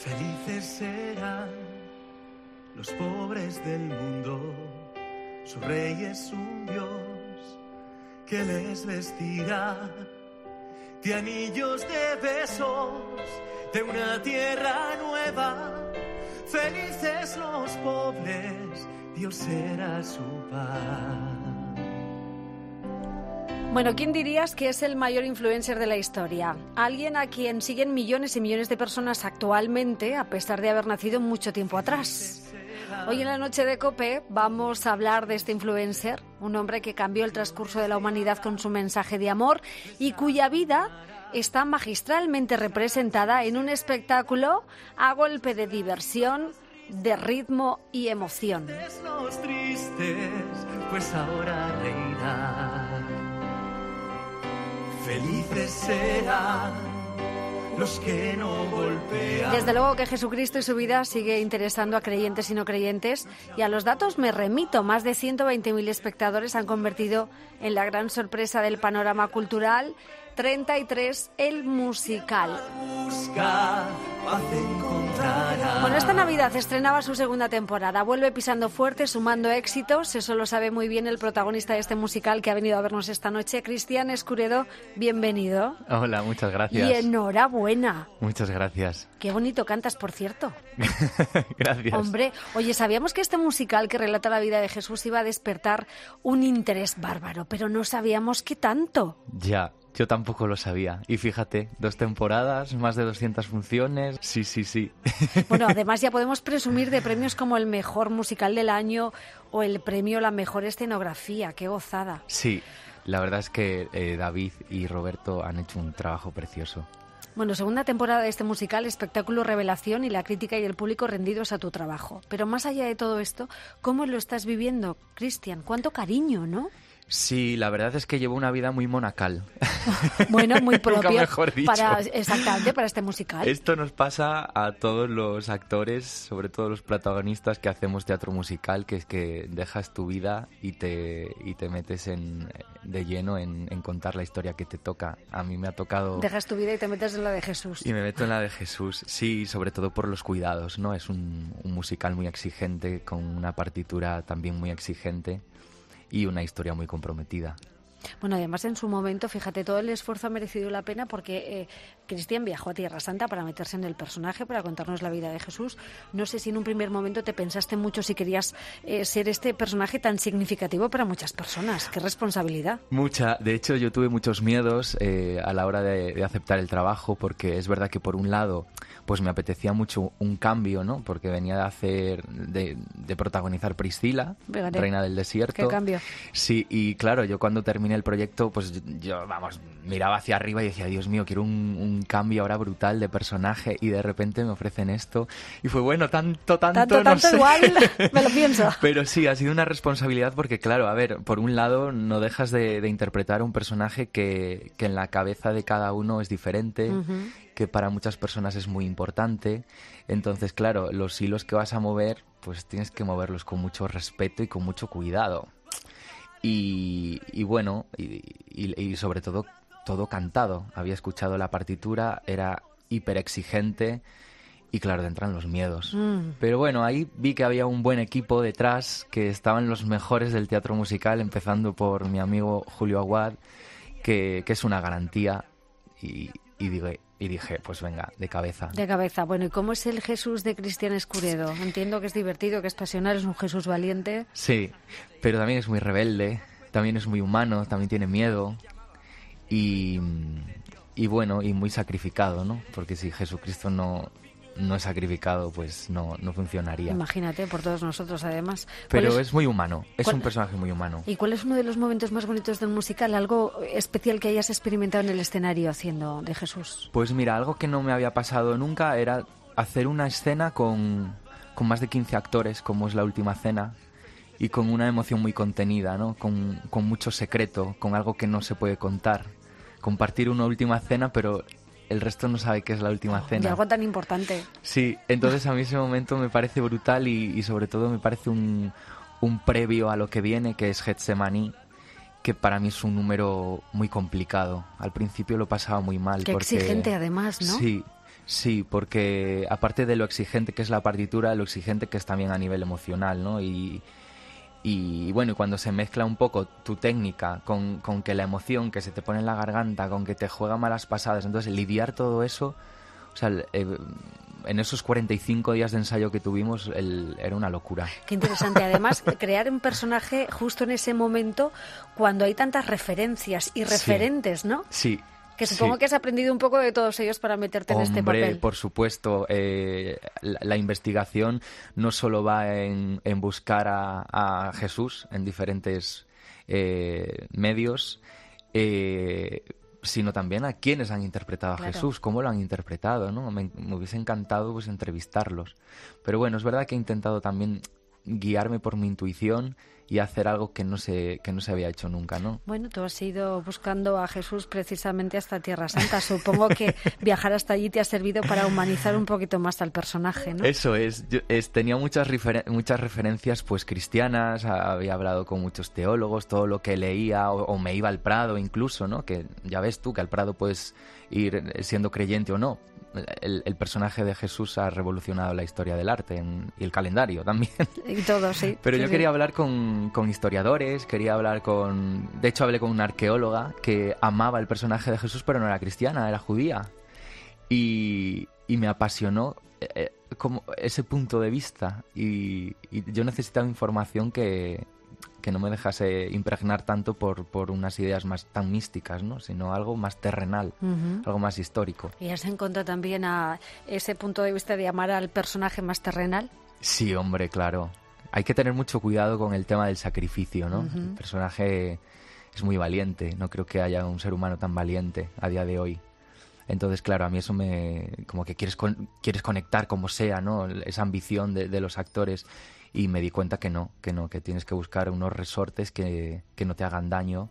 Felices serán los pobres del mundo, su rey es un Dios que les vestirá de anillos de besos, de una tierra nueva. Felices los pobres, Dios será su paz. Bueno, ¿quién dirías que es el mayor influencer de la historia? Alguien a quien siguen millones y millones de personas actualmente, a pesar de haber nacido mucho tiempo atrás. Hoy en la noche de COPE vamos a hablar de este influencer, un hombre que cambió el transcurso de la humanidad con su mensaje de amor y cuya vida está magistralmente representada en un espectáculo a golpe de diversión, de ritmo y emoción. Los tristes, pues ahora reirán. Felices serán los que no golpean. Desde luego que Jesucristo y su vida sigue interesando a creyentes y no creyentes, y a los datos me remito. Más de 120.000 espectadores han convertido en la gran sorpresa del panorama cultural 33 el musical. Bueno, esta Navidad estrenaba su segunda temporada. Vuelve pisando fuerte, sumando éxitos. Eso lo sabe muy bien el protagonista de este musical que ha venido a vernos esta noche, Cristian Escuredo. Bienvenido. Hola, muchas gracias. Y enhorabuena. Muchas gracias. Qué bonito cantas, por cierto. Gracias. Hombre, oye, sabíamos que este musical que relata la vida de Jesús iba a despertar un interés bárbaro, pero no sabíamos qué tanto. Ya. Yo tampoco lo sabía. Y fíjate, 2 temporadas, más de 200 funciones. Sí. Bueno, además ya podemos presumir de premios como el mejor musical del año o el premio la mejor escenografía. ¡Qué gozada! Sí, la verdad es que David y Roberto han hecho un trabajo precioso. Bueno, segunda temporada de este musical, espectáculo revelación y la crítica y el público rendidos a tu trabajo. Pero más allá de todo esto, ¿cómo lo estás viviendo, Cristian? ¿Cuánto cariño, no? Sí, la verdad es que llevo una vida muy monacal. Bueno, muy propia. Nunca mejor dicho. Exactamente, para este musical. Esto nos pasa a todos los actores, sobre todo los protagonistas que hacemos teatro musical, que es que dejas tu vida y te metes de lleno en contar la historia que te toca. A mí me ha tocado... Dejas tu vida y te metes en la de Jesús. Y me meto en la de Jesús, sí, sobre todo por los cuidados, ¿no? Es un musical muy exigente, con una partitura también muy exigente y una historia muy comprometida. Bueno, además en su momento, fíjate, todo el esfuerzo ha merecido la pena porque Cristian viajó a Tierra Santa para meterse en el personaje, para contarnos la vida de Jesús. No sé si en un primer momento te pensaste mucho si querías ser este personaje tan significativo para muchas personas. ¡Qué responsabilidad! Mucha. De hecho, yo tuve muchos miedos a la hora de aceptar el trabajo, porque es verdad que por un lado pues me apetecía mucho un cambio, ¿no? Porque venía de protagonizar Priscila, Fíjate, Reina del Desierto. ¡Qué cambio! Sí, y claro, yo cuando terminé el proyecto, pues yo, miraba hacia arriba y decía, Dios mío, quiero un cambio ahora brutal de personaje, y de repente me ofrecen esto. Y fue bueno, tanto, no sé. Igual, me lo pienso. Pero sí, ha sido una responsabilidad porque, claro, a ver, por un lado no dejas de interpretar un personaje que en la cabeza de cada uno es diferente, uh-huh, que para muchas personas es muy importante. Entonces, claro, los hilos que vas a mover, pues tienes que moverlos con mucho respeto y con mucho cuidado. Y bueno, y sobre todo cantado. Había escuchado la partitura, era hiper exigente y claro, entran los miedos. Pero bueno, ahí vi que había un buen equipo detrás, que estaban los mejores del teatro musical, empezando por mi amigo Julio Aguad, que es una garantía, y dije, pues venga, de cabeza. De cabeza. Bueno, ¿y cómo es el Jesús de Cristian Escuredo? Entiendo que es divertido, que es pasional, es un Jesús valiente. Sí, pero también es muy rebelde, también es muy humano, también tiene miedo y bueno, y muy sacrificado, ¿no? Porque si Jesucristo no es sacrificado, pues no funcionaría. Imagínate, por todos nosotros además. Pero es muy humano, es un personaje muy humano. ¿Y cuál es uno de los momentos más bonitos del musical? ¿Algo especial que hayas experimentado en el escenario haciendo de Jesús? Pues mira, algo que no me había pasado nunca era hacer una escena con más de 15 actores, como es La Última Cena, y con una emoción muy contenida, ¿no? Con mucho secreto, con algo que no se puede contar. Compartir una última cena, pero el resto no sabe qué es la última cena. Y algo tan importante. Sí, entonces a mí ese momento me parece brutal y sobre todo me parece un previo a lo que viene, que es Getsemaní, que para mí es un número muy complicado. Al principio lo pasaba muy mal. Qué exigente además, ¿no? Sí, Sí, porque aparte de lo exigente que es la partitura, lo exigente que es también a nivel emocional, ¿no? Y bueno, y cuando se mezcla un poco tu técnica con que la emoción que se te pone en la garganta, con que te juega malas pasadas, entonces lidiar todo eso, o sea, en esos 45 días de ensayo que tuvimos era una locura. Qué interesante. Además, crear un personaje justo en ese momento cuando hay tantas referencias y referentes, ¿no? Sí. Que supongo que has aprendido un poco de todos ellos para meterte en este papel. Hombre, por supuesto. La investigación no solo va en buscar a Jesús en diferentes medios, sino también a quienes han interpretado a Jesús, cómo lo han interpretado, ¿no? Me hubiese encantado pues entrevistarlos. Pero bueno, es verdad que he intentado también guiarme por mi intuición y hacer algo que no se había hecho nunca, ¿no? Bueno, tú has ido buscando a Jesús precisamente hasta Tierra Santa. Supongo que viajar hasta allí te ha servido para humanizar un poquito más al personaje, ¿no? Eso es. Tenía muchas referencias pues cristianas, había hablado con muchos teólogos, todo lo que leía, o me iba al Prado incluso, ¿no? Que ya ves tú que al Prado puedes ir siendo creyente o no. El personaje de Jesús ha revolucionado la historia del arte y el calendario también. Y todo, sí. Pero yo quería hablar con historiadores, quería hablar de hecho hablé con una arqueóloga que amaba el personaje de Jesús, pero no era cristiana, era judía. Y me apasionó como ese punto de vista. Y yo necesitaba información que no me dejase impregnar tanto por unas ideas más tan místicas, ¿no? Sino algo más terrenal, algo más histórico. ¿Y has encontrado también a ese punto de vista de amar al personaje más terrenal? Sí, hombre, claro. Hay que tener mucho cuidado con el tema del sacrificio, ¿no? El personaje es muy valiente. No creo que haya un ser humano tan valiente a día de hoy. Entonces, claro, a mí eso como que quieres conectar como sea, ¿no? Esa ambición de los actores. Y me di cuenta que que tienes que buscar unos resortes que no te hagan daño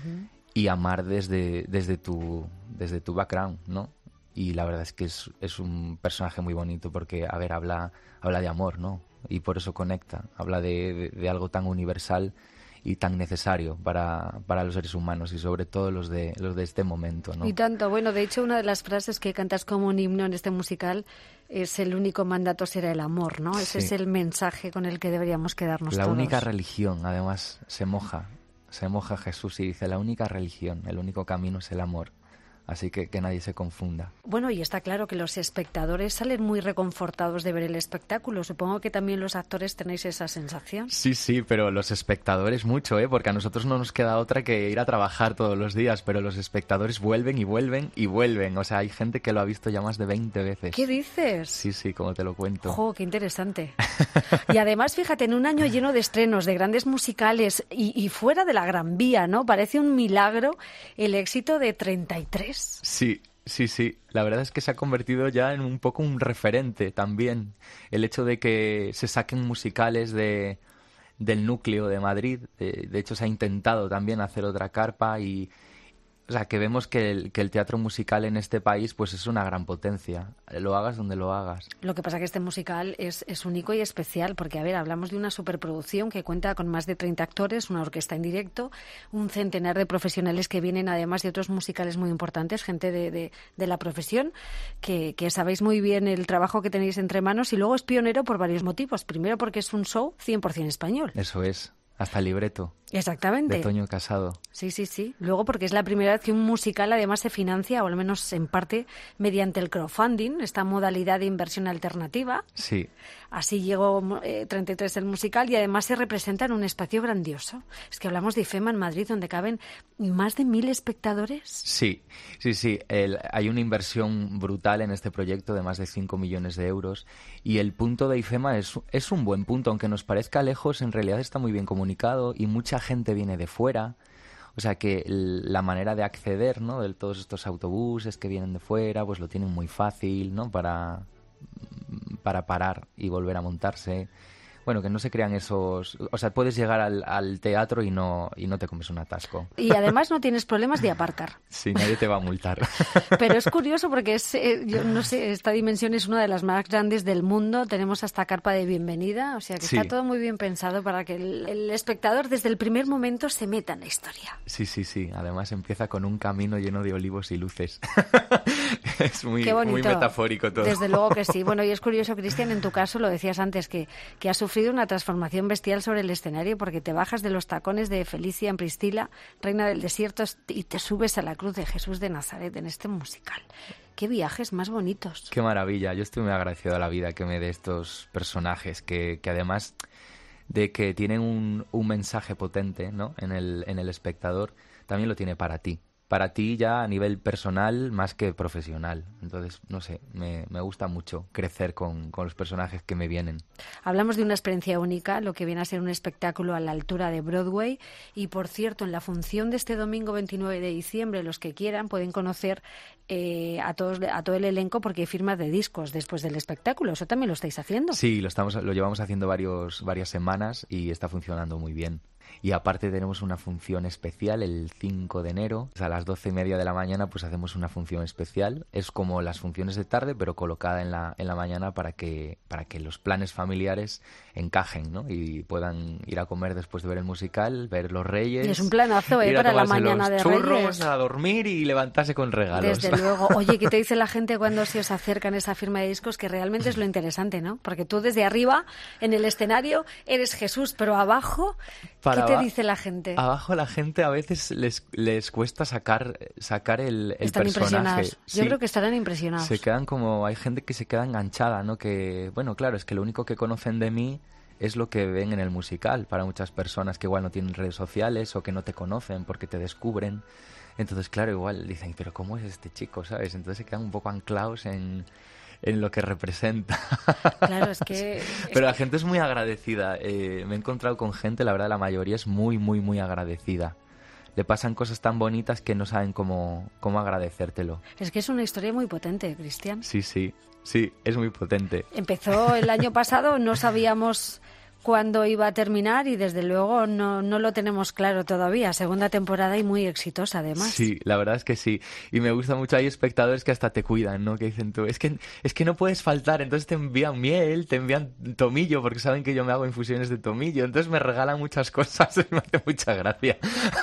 y amar desde tu background, ¿no? Y la verdad es que es un personaje muy bonito porque, a ver, habla de amor, ¿no? Y por eso conecta, habla de algo tan universal y tan necesario para los seres humanos y sobre todo los de este momento, ¿no? Y tanto, bueno, de hecho una de las frases que cantas como un himno en este musical es: el único mandato será el amor, ¿no? Ese es el mensaje con el que deberíamos quedarnos todos. La única religión, además, se moja Jesús y dice: la única religión, el único camino es el amor. Así que nadie se confunda. Bueno, y está claro que los espectadores salen muy reconfortados de ver el espectáculo. Supongo que también los actores tenéis esa sensación. Sí, pero los espectadores mucho, porque a nosotros no nos queda otra que ir a trabajar todos los días, pero los espectadores vuelven y vuelven y vuelven. O sea, hay gente que lo ha visto ya más de 20 veces. ¿Qué dices? Sí, como te lo cuento. ¡Jo, qué interesante! Y además, fíjate, en un año lleno de estrenos, de grandes musicales y fuera de la Gran Vía, ¿no? Parece un milagro el éxito de 33. Sí. La verdad es que se ha convertido ya en un poco un referente también. El hecho de que se saquen musicales del núcleo de Madrid. De hecho, se ha intentado también hacer otra carpa y... O sea, que vemos que el teatro musical en este país pues es una gran potencia. Lo hagas donde lo hagas. Lo que pasa es que este musical es único y especial porque, a ver, hablamos de una superproducción que cuenta con más de 30 actores, una orquesta en directo, un centenar de profesionales que vienen además de otros musicales muy importantes, gente de la profesión, que sabéis muy bien el trabajo que tenéis entre manos, y luego es pionero por varios motivos. Primero porque es un show 100% español. Eso es. Hasta el libreto. Exactamente. De Toño Casado. Sí. Luego porque es la primera vez que un musical además se financia, o al menos en parte, mediante el crowdfunding, esta modalidad de inversión alternativa. Sí. Así llegó 33 el musical y además se representa en un espacio grandioso. Es que hablamos de IFEMA en Madrid, donde caben más de 1.000 espectadores. Sí. Hay una inversión brutal en este proyecto de más de 5 millones de euros y el punto de IFEMA es un buen punto, aunque nos parezca lejos, en realidad está muy bien comunicado y mucha gente viene de fuera. O sea que la manera de acceder, ¿no?, de todos estos autobuses que vienen de fuera, pues lo tienen muy fácil, ¿no?, para parar y volver a montarse. bueno, que no se crean esos... O sea, puedes llegar al teatro y no te comes un atasco. Y además no tienes problemas de aparcar. Sí, nadie te va a multar. Pero es curioso porque yo no sé, esta dimensión es una de las más grandes del mundo. Tenemos hasta carpa de bienvenida, o sea que está todo muy bien pensado para que el espectador desde el primer momento se meta en la historia. Sí. Además empieza con un camino lleno de olivos y luces. Es muy metafórico todo. Desde luego que sí. Bueno, y es curioso, Cristian, en tu caso, lo decías antes, que has sufrido una transformación bestial sobre el escenario porque te bajas de los tacones de Felicia en Priscila, reina del desierto, y te subes a la cruz de Jesús de Nazaret en este musical. ¡Qué viajes más bonitos! ¡Qué maravilla! Yo estoy muy agradecido a la vida que me dé estos personajes que además de que tienen un mensaje potente, ¿no? en el espectador, también lo tiene para ti. Para ti ya a nivel personal más que profesional. Entonces, no sé, me gusta mucho crecer con los personajes que me vienen. Hablamos de una experiencia única, lo que viene a ser un espectáculo a la altura de Broadway. Y, por cierto, en la función de este domingo 29 de diciembre, los que quieran pueden conocer a todo el elenco porque hay firmas de discos después del espectáculo. ¿Eso también lo estáis haciendo? Sí, lo llevamos haciendo varias semanas y está funcionando muy bien. Y aparte tenemos una función especial el 5 de enero. A las 12:30 de la mañana pues hacemos una función especial. Es como las funciones de tarde, pero colocada en la mañana para que los planes familiares encajen, ¿no? Y puedan ir a comer después de ver el musical, ver Los Reyes. Y es un planazo, para la mañana de churros, Reyes. A dormir y levantarse con regalos. Desde luego. Oye, ¿qué te dice la gente cuando se os acercan a esa firma de discos? Que realmente es lo interesante, ¿no? Porque tú desde arriba, en el escenario, eres Jesús, pero abajo... ¿Qué te dice la gente? Abajo la gente a veces les cuesta sacar el Están personaje. Impresionados. Sí. Yo creo que estarán impresionados. Se quedan hay gente que se queda enganchada, ¿no? Que, bueno, claro, es que lo único que conocen de mí es lo que ven en el musical. Para muchas personas que igual no tienen redes sociales o que no te conocen porque te descubren. Entonces, claro, igual dicen, pero ¿cómo es este chico? ¿Sabes? Entonces se quedan un poco anclados en lo que representa. Claro, es que... Pero la gente es muy agradecida. Me he encontrado con gente, la verdad, la mayoría es muy, muy, muy agradecida. Le pasan cosas tan bonitas que no saben cómo agradecértelo. Es que es una historia muy potente, Cristian. Sí, es muy potente. Empezó el año pasado, no sabíamos cuándo iba a terminar y desde luego no lo tenemos claro todavía. Segunda temporada y muy exitosa además. Sí, la verdad es que sí. Y me gusta mucho, hay espectadores que hasta te cuidan, ¿no? Que dicen tú, es que no puedes faltar, entonces te envían miel, te envían tomillo, porque saben que yo me hago infusiones de tomillo, entonces me regalan muchas cosas, me hace mucha gracia.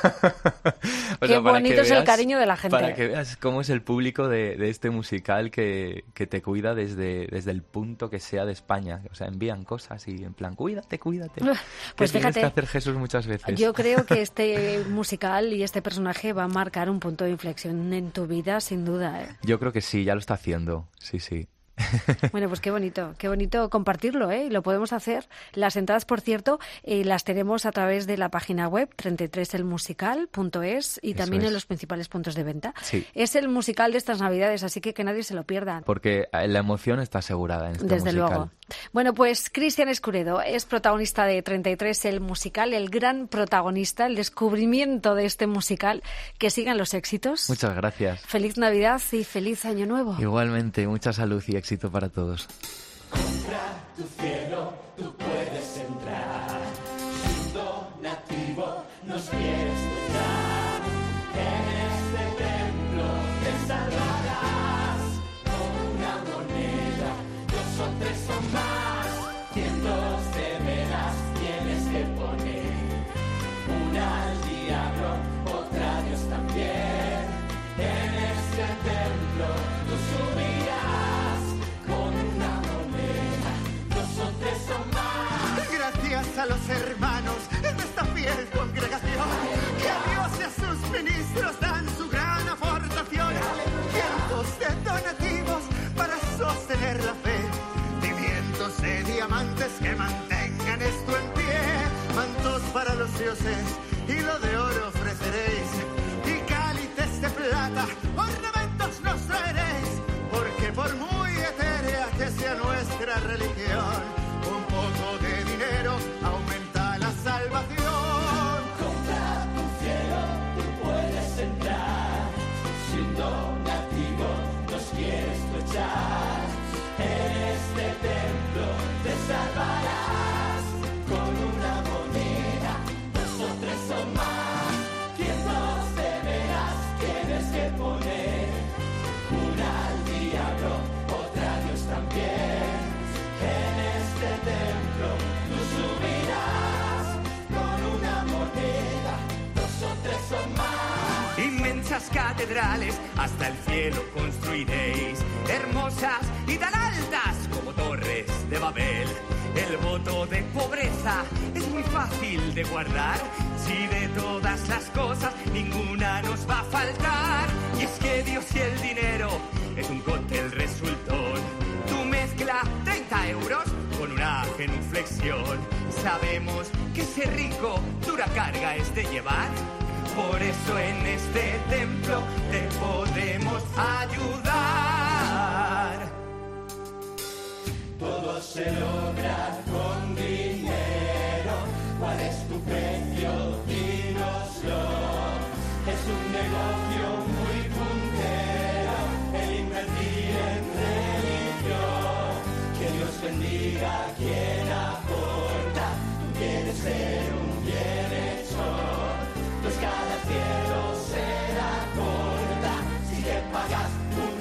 Qué bonito es el cariño de la gente. Para que veas cómo es el público de este musical que te cuida desde el punto que sea de España. O sea, envían cosas y en plan, cuídate. Pues tienes fíjate, que hacer Jesús muchas veces. Yo creo que este musical y este personaje va a marcar un punto de inflexión en tu vida, sin duda. Yo creo que sí, ya lo está haciendo. Sí. Bueno, pues qué bonito compartirlo, ¿eh? Y lo podemos hacer. Las entradas, por cierto, las tenemos a través de la página web 33elmusical.es y también en los principales puntos de venta. Sí. Es el musical de estas Navidades, así que nadie se lo pierda. Porque la emoción está asegurada en este Desde musical. Luego. Bueno, pues Cristian Escuredo es protagonista de 33 el musical, el gran protagonista, el descubrimiento de este musical. Que sigan los éxitos. Muchas gracias. Feliz Navidad y feliz Año Nuevo. Igualmente, mucha salud y éxito para todos. Compra tu cielo, tú puedes entrar. Sin donativo nos quieres escuchar. En este templo te salvarás. Con una moneda, 2 o 3 o más. Cientos de velas tienes que poner. Una al diablo, otra a Dios también. En este templo tú subirás. Con una moneda, 2 o 3 o más. Gracias a los hermanos de esta fiel congregación, que a Dios y a sus ministros dan su gran aportación. Cientos de donativos para sostener la fe, pimientos de diamantes que mantengan esto en pie, mantos para los dioses, hilo de oro ofreceréis, y cálices de plata, ornamentos nos traeréis, porque por muy etérea que sea nuestra religión, un poco de dinero aumenta la salvación. Compra tu cielo, tú puedes entrar. Si un donativo nos quieres echar, en este templo te salvarás. muchas catedrales, hasta el cielo construiréis, hermosas y tan altas como torres de Babel. El voto de pobreza es muy fácil de guardar, si de todas las cosas ninguna nos va a faltar. Y es que Dios y el dinero es un cóctel resultón. Tú mezcla 30 euros con una genuflexión. Sabemos que ser rico dura carga es de llevar. Por eso en este templo te podemos ayudar. Todo se logra con dinero. ¿Cuál es tu precio? Dínoslo. Es un negocio muy puntero el invertir en religión. Que Dios bendiga a quien aporta. Tú quieres ser un bienhechor, pues cada cielo será corta si te pagas un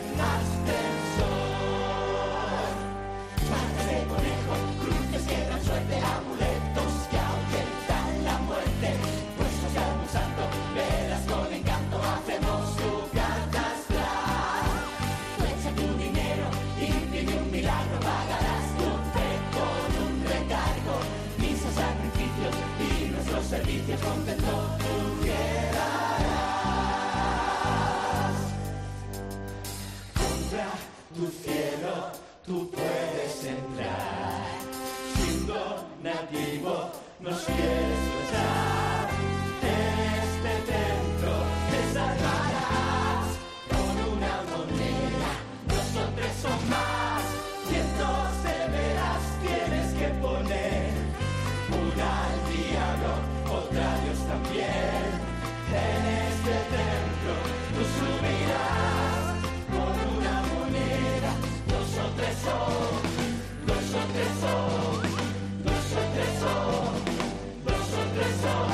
ascensor. Patas de conejo, cruces que dan suerte, amuletos que ahuyentan la muerte. Puestos de algún santo, verás con encanto, hacemos tu carta astral. Tú echa tu dinero, imprime un milagro, pagarás tu fe con un recargo. Misas, sacrificios y nuestros servicios, contento tú quedarás. Compra tu cielo, tú puedes entrar. Sin donativo nos quieres besar. En este templo te salvarás. Con una moneda, nosotros son más. Cientos de veras tienes que poner. Una al diablo, otra a Dios también. En este templo tú subirás. Con una moneda, nosotros son, nosotros son, nosotros son, nosotros son.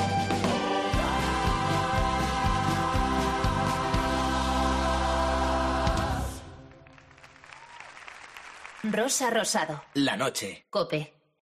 Rosa Rosado. La noche. COPE.